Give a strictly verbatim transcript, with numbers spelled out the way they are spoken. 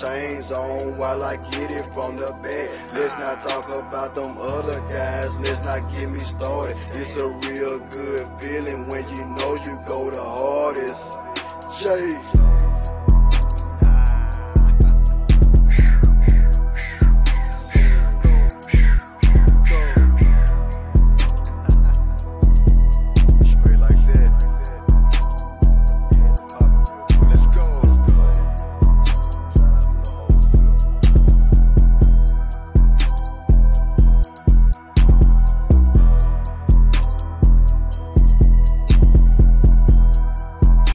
things on while I get it from the back. Let's not talk about them other guys, let's not get me started. It's a real good feeling when you know you go the hardest. Jay.